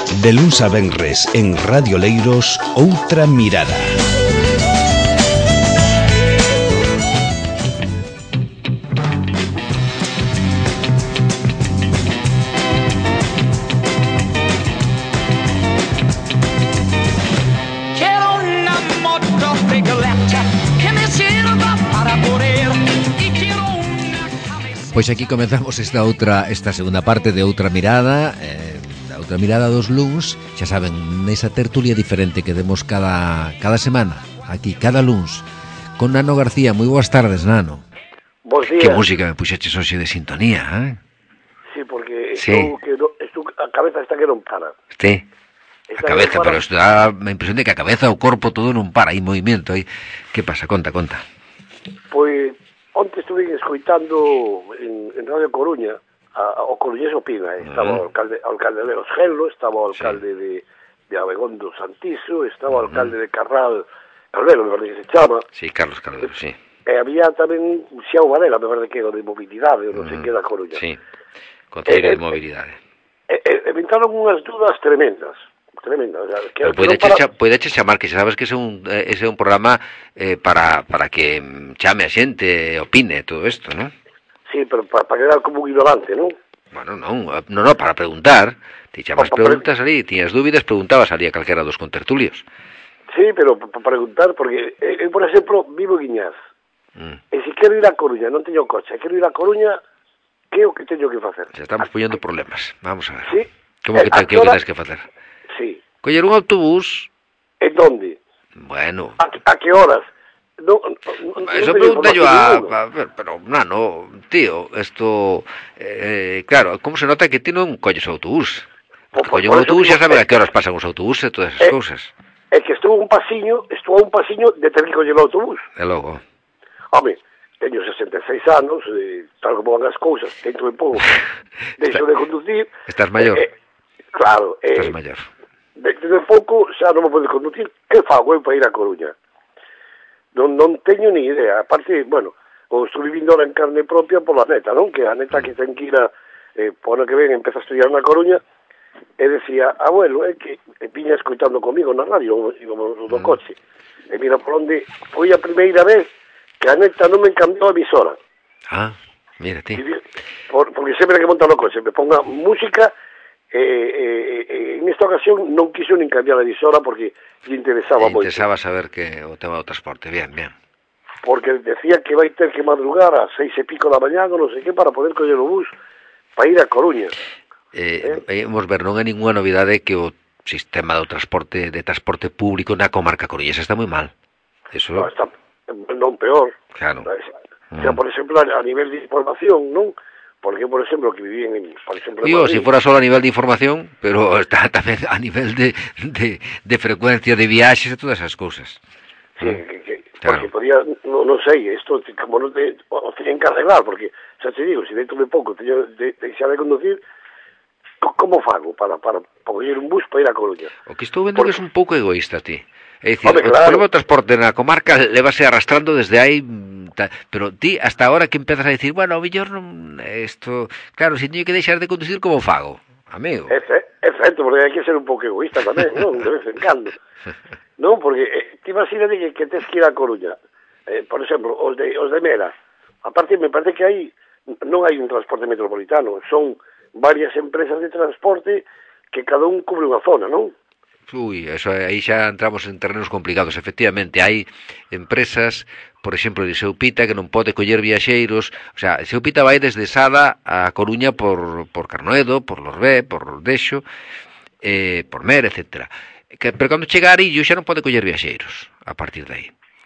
De luns a venres en Radio Leiros, Outra Mirada. Pois aquí comezamos esta segunda parte de Outra Mirada, Outra Mirada dos luns, xa saben, nesa tertulia diferente que demos cada semana, aquí, cada luns, con Nano García. Moi boas tardes, Nano. Bos días. Que música me puxeches hoxe de sintonía, eh? Sí, porque sí. A cabeza está que non para. Sí, a cabeza, pero isto dá a impresión de que a cabeza, o corpo, todo non para, hai movimento, hai... Que pasa? Conta. Pois, onte estuve escoitando en Radio Coruña, o coruñés opina, estaba o alcalde de Los Gelos, estaba o alcalde de Abegondo Santiso, estaba o alcalde de Carral, Calvero, me parece que se chama. Sí, Carlos Calvero, sí. E había tamén Xiao Varela, me parece que era de mobilidade, non sei que da Coruña. Sí, concelleiro de mobilidade. Inventaron unhas dudas tremendas. O sea, podeche chamar, que xa sabes que ese é un programa para que chame a xente, opine todo isto, non? Sí, pero para quedar como un ignorante, non? Bueno, non, para preguntar. Ti chamas preguntas ali, tiñas dúbidas, preguntabas ali a calquera dos contertulios. Sí, pero para preguntar, porque eu, por exemplo, vivo en Guiñaz. E se quero ir a Coruña, non teño coche, quero ir a Coruña, que é o que teño que facer? Se estamos poñendo problemas, vamos a ver. Sí? Como que que tens que facer? Sí. Coller un autobús. En donde? Bueno. A que horas? No, eso pregunta yo a ver, pero no, tío, esto claro, como se nota que ti non colles o autobús? Colle un autobús, xa saben a que horas pasan os autobuses e todas esas cousas. É que estou a un pasiño de ter que coller o autobús. E logo? Home, teño 66 anos, tal como van as cousas, dentro de pouco deixo de conducir. Estás maior? Claro. Estás maior. Dentro de pouco xa non me pode conducir. Que fago eu para ir a Coruña? Non teño ni idea. Aparte, bueno, estou vivindo ahora en carne propia por la neta, non? Que a neta que ten que ir por ano que ven, empeza a estudiar na Coruña, e decía, abuelo, que viña escoitando comigo na radio, íbamos do coche. E mira por onde foi a primeira vez que a neta non me cambiou a emisora. Ah, mira ti. Porque sempre que monta no coche me ponga música, en esta ocasión non quiso nin cambiar a emisora porque lle interesaba moito. Interesaba saber que o tema do transporte, bien. Porque decía que vai ter que madrugar a 6:00 da mañá, non sei que, para poder coller o bus para ir a Coruña. Vamos ver, non é ninguna novidade que o sistema do transporte público na comarca coruñesa está moi mal. Eso non, está non peor. Claro. O sea, por exemplo, a nivel de información, non? Porque, por exemplo, que vivían en... Digo, si fuera solo a nivel de información, pero está tamén a nivel de frecuencia de viaxes e todas esas cousas. Sí, claro. Porque podía, non sei, isto como non te o teñen que arreglar, porque, xa te digo, se dentro de pouco teño deixar de conducir, como fago para coller un bus para ir a Coruña? O que estou vendo que es un pouco egoísta, ti. É dicir, claro. O problema do transporte na comarca levase arrastrando desde aí, pero ti hasta ahora que empezas a decir, bueno, o mellor non isto, claro, se teño que deixar de conducir, como fago, amigo? É certo, porque hai que ser un pouco egoísta tamén, non? De vez en cando. Non, porque ti imagínate que tes que ir a Coruña. Por exemplo, os de Mera. Aparte, me parece que non hai un transporte metropolitano, son varias empresas de transporte que cada un cubre unha zona, non? Eso aí xa entramos en terrenos complicados. Efectivamente, hai empresas, por exemplo, de Seupita, que non pode coller viaxeiros. O sea, Seupita vai desde Sada a Coruña por Carnoedo, por Lorbé, por Ordexo, por Mer, etc. Pero cando chega a Arillo xa non pode coller viaxeiros a partir de aí.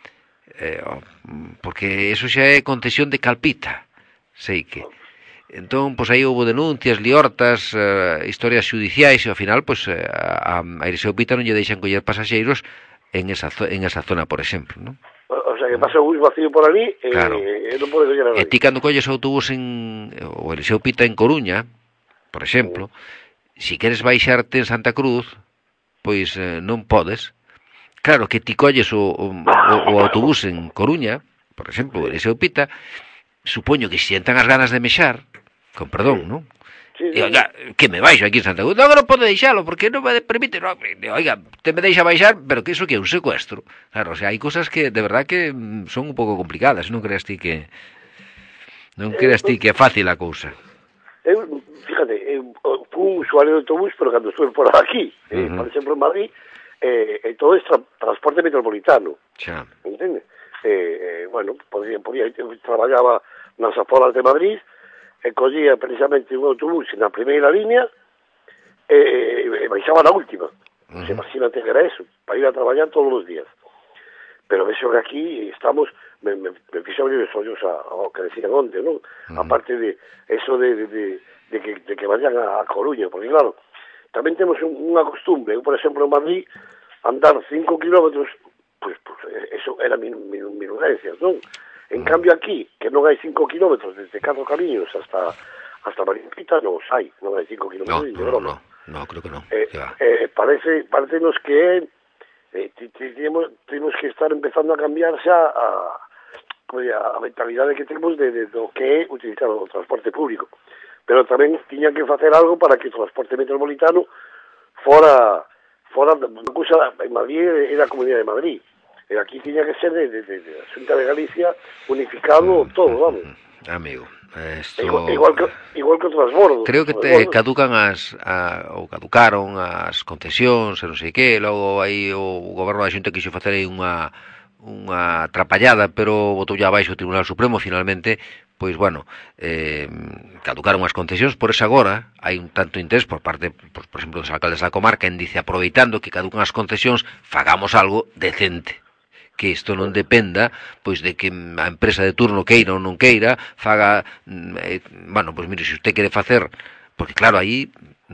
Porque eso xa é concesión de Calpita. Sei que... Entón, pois aí houve denuncias, liortas, historias xudiciais e ao final, pois a Iriseo Pita non lle deixan coller pasaxeiros en esa zona, por exemplo, non? O sea, que pasa o bus vacío por ali claro. E non pode coller a nadie. E ti cando colles o autobús o Iriseo Pita en Coruña, por exemplo, si queres baixarte en Santa Cruz, pois non podes. Claro que ti colles o autobús en Coruña, por exemplo, o Iriseo Pita, supoño que se entran as ganas de mexar, con perdón, non? Sí, E, oiga, que me baixo aquí en Santa Cruz. Non, non pode deixalo, porque non me permite. No, oiga, te me deixa baixar, pero que iso que é un secuestro. Claro, o sea, hai cosas que, de verdad, que son un pouco complicadas. Non creas ti que... Non creas ti que é fácil a cousa. Fíjate, fui un usuario de autobús, pero cando estuve por aquí, por exemplo, en Madrid, todo é transporte metropolitano. Xa. Entende? Bueno, podía, traballaba nas aforas de Madrid, collía precisamente un autobús na primeira línea e baixaba na última. Imagínate que era eso, para ir a traballar todos os días. Pero vexo que aquí estamos, me fixo abrir os ollos ao que decían onte, non? Aparte de eso de que vayan a Coruña, porque claro, tamén temos unha costumbre. Eu, por exemplo, en Madrid, andar 5 kilómetros, pues eso era minudencias, non? En cambio aquí, que non hai 5 kilómetros desde Carlos Camiños hasta Mariquita, non hai 5 kilómetros. No, creo que non. Parecenos que temos que estar empezando a cambiar xa a mentalidade que temos de do que é utilizar o transporte público. Pero tamén tiña que facer algo para que o transporte metropolitano fora unha cousa. En Madrid era a Comunidade de Madrid, e aquí tiña que ser de a Xunta de Galicia, unificado todo, vamos. Amigo, esto... igual que o transbordo. Creo que caducaron as concesións, e non sei que, logo aí o goberno da Xunta quixo facer aí unha atrapallada, pero botou ya abaixo o Tribunal Supremo finalmente. Pois, bueno, caducaron as concesións, por eso agora hai un tanto interés por parte, por exemplo, dos alcaldes da comarca, en dice, aproveitando que caducan as concesións, fagamos algo decente, que isto non dependa pois de que a empresa de turno queira ou non queira, faga, bueno, pois mire, se usted quere facer, porque claro, aí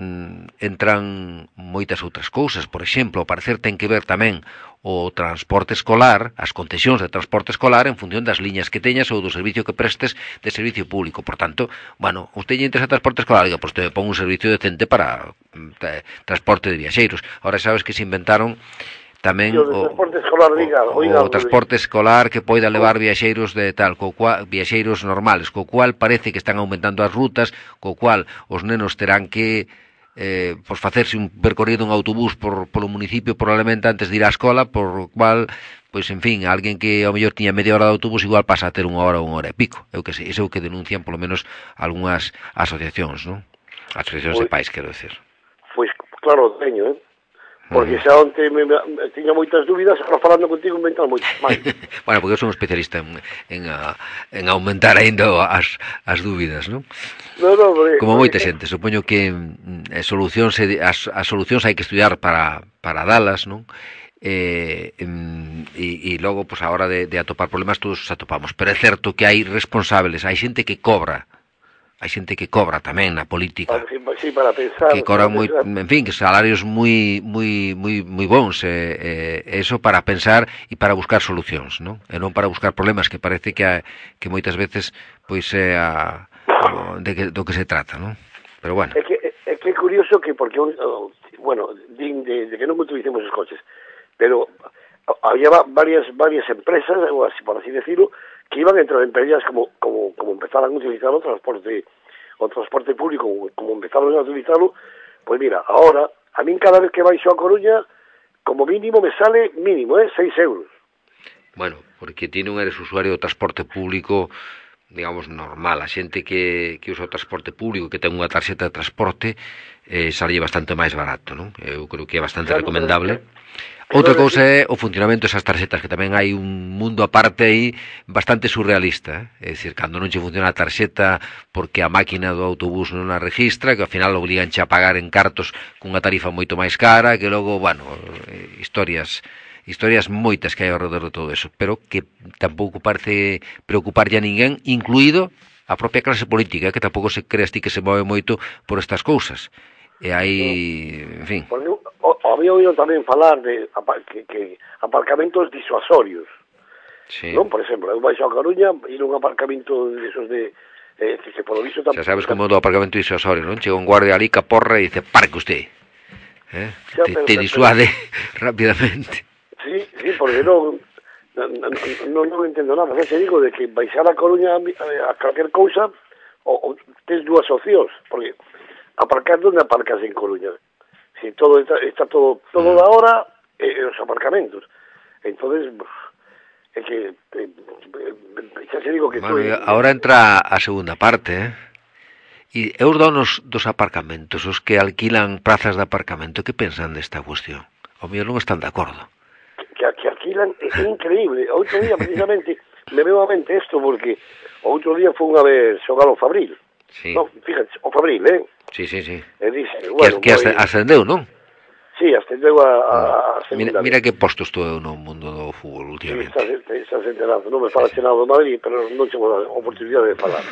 entran moitas outras cousas. Por exemplo, ao parecer ten que ver tamén o transporte escolar, as concesións de transporte escolar en función das liñas que teñas ou do servicio que prestes de servicio público. Por tanto, bueno, usted lle interesa transporte escolar, diga, pois te pon un servicio decente para transporte de viaxeiros. Ahora sabes que se inventaron tamén o transporte escolar que poida levar viaxeiros de tal, viaxeiros normales, co cual parece que están aumentando as rutas, co cual os nenos terán que pois facerse un percorrido en autobús polo municipio probablemente antes de ir á escola, por cual, pois en fin, alguén que ao mellor tiña media hora de autobús igual pasa a ter unha hora ou unha hora e pico. Eu que sei, iso é o que denuncian polo menos algunhas asociacións, non? Asociacións de pais, quero decir. Pois claro, teño, porque xa onte tiña moitas dúbidas, agora falando contigo inventando moitas máis. Bueno, porque eu sou un especialista en aumentar ainda as dúbidas, non? No, como moita xente, supoño que as solucións hai que estudiar para dalas, non? E logo, pois, a hora de atopar problemas todos os atopamos, pero é certo que hai responsables, hai xente que cobra. Hai xente que cobra tamén na política. Sí, para pensar. Que cobran en fin, que salarios moi bons, eso para pensar e para buscar solucións, non? E non para buscar problemas, que parece que moitas veces pois é do que se trata, non? Pero bueno. É que é curioso que porque bueno, din de que non utilicemos os coches, pero había varias empresas, ou así por así decirlo, que iban a entrar en peleas como empezaran a utilizar o transporte público, como empezaron a utilizarlo. Pues mira, ahora, a min cada vez que baixo a Coruña, como mínimo me sale 6 euros. Bueno, porque ti non eres usuario do transporte público, digamos, normal. A xente que usa o transporte público, que ten unha tarxeta de transporte, sale bastante máis barato, non? Eu creo que é bastante recomendable. Outra cousa é o funcionamento desas tarxetas, que tamén hai un mundo aparte aí bastante surrealista, é dicir, cando non che funciona a tarxeta porque a máquina do autobús non a registra, que ao final obliganche a pagar en cartos cunha tarifa moito máis cara, que logo, bueno, historias moitas que hai ao redor de todo eso, pero que tampouco parece preocuparlle a ninguén, incluído a propia clase política, que tampouco se creas ti que se move moito por estas cousas. E hai, en fin... Había oído tamén falar de que aparcamentos disuasorios. Sí. Non, por exemplo, eu baixo a Coruña e un aparcamento desos de que por lo visto xa sabes como do aparcamento disuasorio, non? Chega un guardia ali ca porra e dice, parque usted. Te disuade rápidamente. Sí, porque non entendo nada. Xa digo de que baixar a Coruña a calquer cousa, ou tes dúas opcións, porque aparcar donde aparcas en Coruña. Si todo está todo de ahora los aparcamentos. Entonces, é que xa se digo que Ahora entra a segunda parte, E os donos dos aparcamentos, os que alquilan plazas de aparcamento, que pensan desta cuestión? O mellor non están de acordo. Que alquilan, é increíble. Outro día, precisamente, me veo a mente isto, porque outro día fun a ver xogar o Fabril. Sí. No, fíjate, o Fabril, Sí. E dice, bueno... Que ascendeu, non? Sí, ascendeu a segunda. Mira que posto estou eu no mundo do fútbol últimamente. Sí, estás enterado. Non me fala nada do Madrid, pero non tengo a oportunidade de falar.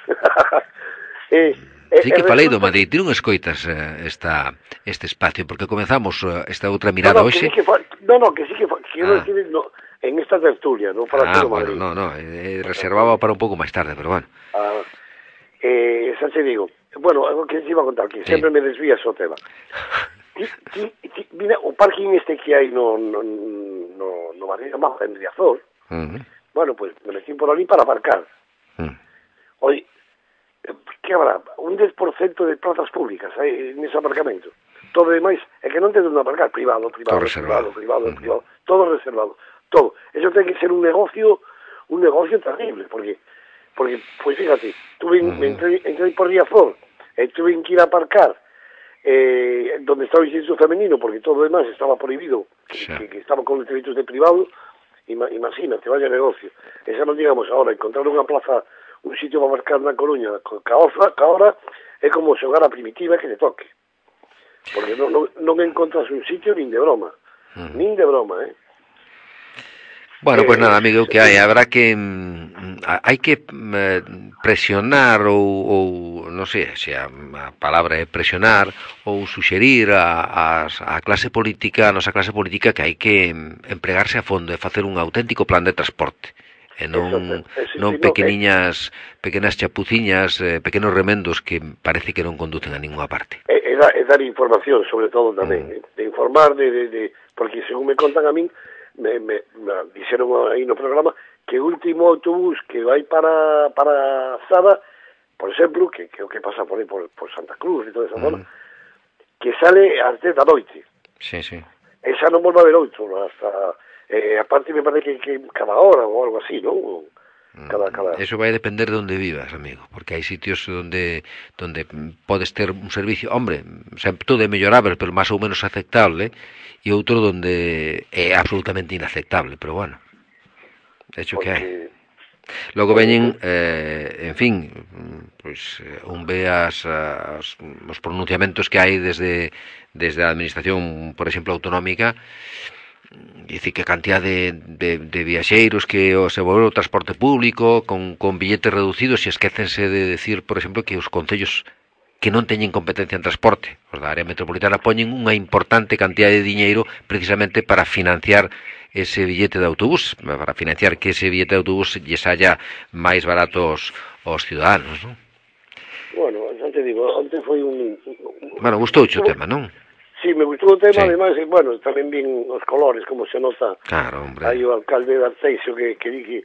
Sí que falei do Madrid, ti non escoitas este espacio, porque comenzamos esta outra mirada hoxe. Que sí que quiero decir, en esta tertulia, non falaste do Madrid. Bueno, reservaba para un pouco máis tarde, pero bueno. Xa te digo, bueno, algo que se iba a contar, que sempre me desvías o tema. Mira, o parking este que hai no Madrid, en Riazor, bueno, pues me metí por ali para aparcar. Oye, que habrá? Un 10% de plazas públicas nese aparcamento. Todo demais é que non ten onde aparcar, privado, todo reservado. Todo. Eso ten que ser un negocio terrible, porque pues fíjate, entré por Riazor, tuve que ir a aparcar donde estaba el instituto femenino, porque todo demás estaba prohibido, que estaba con los derechos de privado. Imagínate, vaya negocio. Esa non digamos ahora, encontrar unha plaza, un sitio para marcar na Coruña, que ahora é como xogar a primitiva que te toque. Porque non encontras un sitio nin de broma. Nin de broma, Bueno, pues nada, amigo, que habrá que hai que presionar ou non sei se a palabra é presionar ou suxerir a nosa clase política que hai que empregarse a fondo e facer un auténtico plan de transporte e non pequenas chapuciñas, pequenos remendos que parece que non conducen a ninguna parte. E dar información, sobre todo tamén, de informar, porque según me contan a min, me dixeron aí no programa que o último autobús que vai para Sada, por exemplo, que é o que pasa por Santa Cruz e toda esa zona, que sale ás 10 da noite. Sí. Esa non volve a haber outro, hasta aparte me parece que cada hora ou algo así, non? Eso vai depender de onde vivas, amigo, porque hai sitios onde podes ter un servicio, hombre, sempre todo é mellorable, pero máis ou menos aceptable, e outro onde é absolutamente inaceptable, pero bueno, de hecho que hai. Logo veñen, en fin, pois un ve os pronunciamentos que hai desde a administración, por exemplo, autonómica, dice que cantidad de viaxeiros que se volve o transporte público con billetes reducidos, e esquécense de decir, por exemplo, que os concellos que non teñen competencia en transporte, os da área metropolitana, poñen unha importante cantidad de diñeiro precisamente para financiar ese billete de autobús, para financiar que ese billete de autobús lle saia máis baratos aos ciudadanos, non? Bueno, xa te digo, onte foi un... Bueno, gustouche o tema, non? Sí, me gustou o tema, además, bueno, tamén vin os colores, como se nota. Claro, hombre. Hai o alcalde de Arteixo que di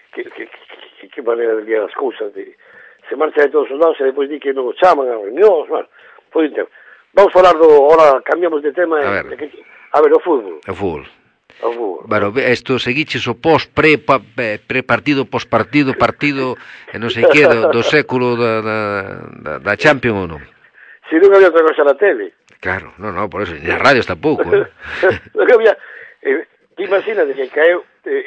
que manera de liar as cousas, se marcha de todos os lados e depois di que non os chaman a reunións, bueno, foi un tema. Vamos falar ahora cambiamos de tema. A ver, o fútbol. O fútbol. Bueno, isto seguiches o pre-partido, post-partido, e non sei que, do século da Champions ou non? Si non había outra cosa na tele. Claro, no, por eso, ni a radios tampouco, Non había, imagínate que caeu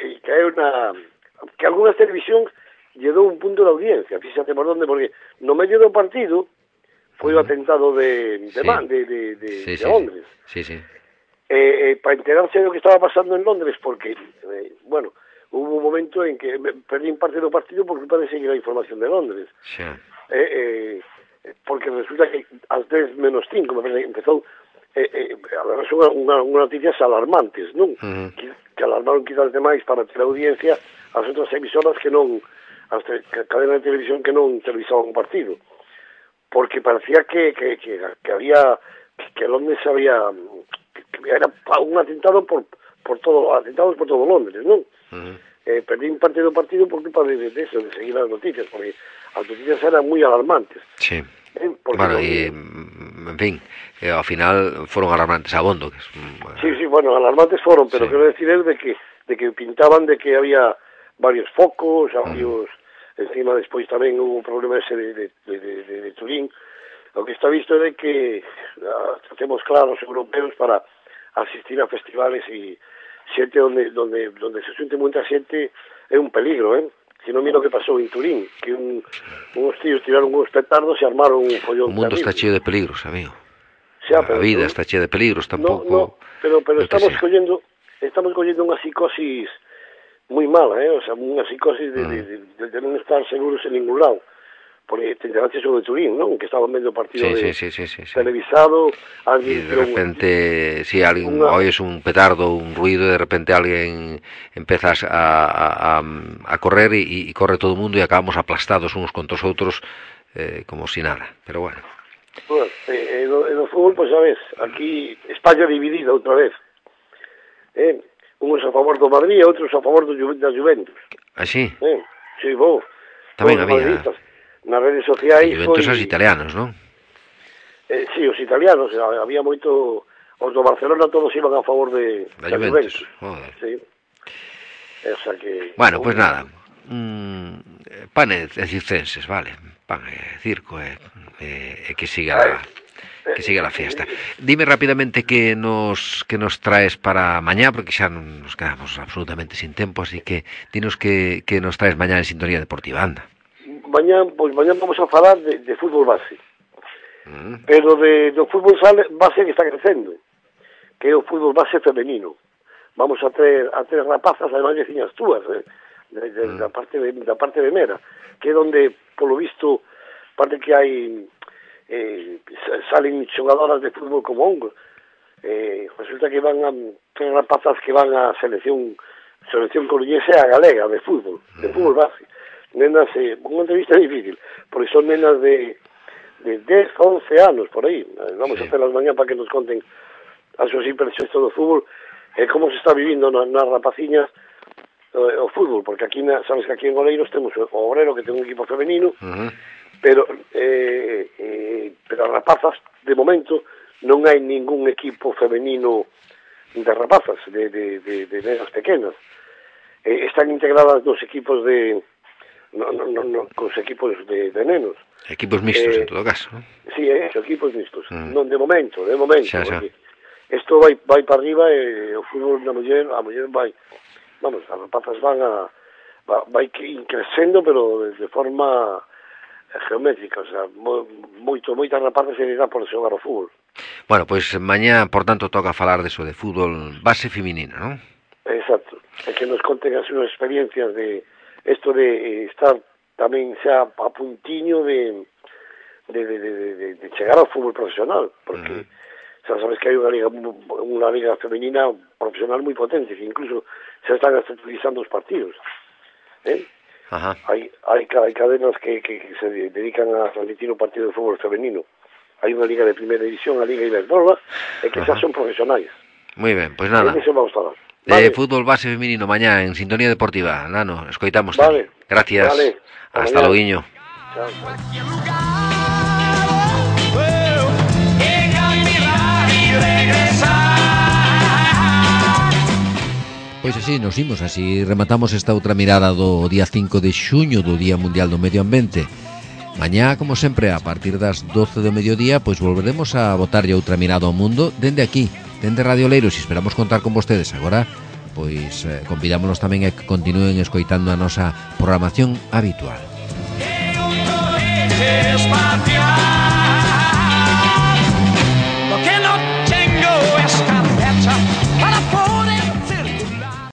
que algunhas televisións lle dou un punto de audiencia, fíxate por onde, porque no medio do partido foi o atentado de Londres. Sí. Para enterarse do que estaba pasando en Londres, porque, bueno, hubo un momento en que perdí parte do partido por culpa de seguir a información de Londres. Xa. Porque resulta que ás 10 menos 5 me parece que empezou unha noticias alarmantes, non? Que alarmaron quizás demais para ter audiencia as outras emisoras que non, as cadenas de televisión que non televisaban o partido, porque parecía que había, que Londres había, que era un atentado por todo Londres, non? Perdí parte do partido por culpa de eso, de seguir as noticias, porque as noticias eran moi alarmantes. Sí. Bueno, e, en fin, ao final foron alarmantes abondo. Que es, sí, bueno, alarmantes foron, pero quero decir de que pintaban de que había varios focos, varios... Encima despois tamén hubo un problema ese de Turín. O que está visto é que temos claros os europeos para asistir a festivales e xente onde se xunte moita xente é un peligro, Se non mira o que pasou en Turín, que uns tíos tiraron uns petardos e armaron un follón. O mundo está cheo de peligros, amigo. Xa, a vida está chea de peligros, tampouco... No, pero estamos collendo unha psicosis moi mala, o sea, unha psicosis de non estar seguros en ningún lado. Porque te enteraste sobre Turín, non? Que estaban vendo o partido televisado. E de repente, si alguén oes un petardo, un ruido, e de repente alguén empeza a correr e corre todo o mundo e acabamos aplastados uns contra os outros como si nada, pero bueno. Bueno, no fútbol, pues sabes, aquí España dividida outra vez. Uns a favor do Madrid e outros a favor da Juventus. Así? Sí, vos. Tamén había... Nas redes sociais... Juventus os italianos, non? Sí, os italianos. Había moito... Os do Barcelona todos iban a favor de da Juventus. Joder. Sí. Esa que... Bueno, pues nada. Pan e circenses, vale. Pan e circo e que siga... Que siga la fiesta. Dime rápidamente que nos traes para mañá, porque xa nos quedamos absolutamente sin tempo, así que dinos que nos traes mañá en Sintonía Deportiva, anda. Mañá vamos a falar de fútbol base. Pero do fútbol base que está crecendo, que é o fútbol base femenino. Vamos a ter rapazas, además veciñas túas, da parte de Mera, que é onde, polo visto, parte que hai... salen xogadoras de fútbol como hongos. Resulta que van a ter rapazas que van a selección coruñesa a galega de fútbol base. Nenas, unha entrevista difícil, porque son nenas de 10, 11 anos, por aí. Vamos a hacerlas mañá para que nos conten as súas impresiones do fútbol e como se está vivindo nas rapaciñas o fútbol, porque aquí, sabes que aquí en Oleiros temos o Obrero, que ten un equipo femenino, pero as rapazas, de momento, non hai ningún equipo femenino de rapazas, de nenas pequenas. Están integradas nos equipos cos equipos de nenos. Equipos mixtos, en todo caso, ¿no? Sí, equipos mixtos. Non, de momento. Xa. Isto vai para arriba e o fútbol da muller, a muller vai... Vamos, as rapazas vai crecendo, pero de forma... geométrica, o sea, moitas rapazas se irá por xogar o fútbol. Bueno, pois mañá, por tanto, toca falar de fútbol base feminino, non? Exacto, e que nos conten as súas experiencias de esto de estar tamén xa a puntiño de chegar ao fútbol profesional, porque xa sabes que hai unha liga femenina profesional moi potente, que incluso xa están utilizando os partidos, Ajá. Hai cadenas que se dedican a transmitir un partido de fútbol femenino. Hai unha liga de primeira división, a Liga Iberdrola, e que xa son profesionais. Moi ben, pois nada. Vale. Fútbol base femenino mañá en Sintonía Deportiva. Nano, escoitamos. Vale. Gracias. Vale. Hasta loguiño. Chao. Pois así, nos imos, así rematamos esta outra mirada do día 5 de xuño, do Día Mundial do Medio Ambiente. Mañá, como sempre, a partir das 12 do mediodía, pois volveremos a botarlle outra mirada ao mundo dende aquí, dende Radio Oleiros, e esperamos contar con vostedes. Agora, pois convidámonos tamén a que continúen escoitando a nosa programación habitual.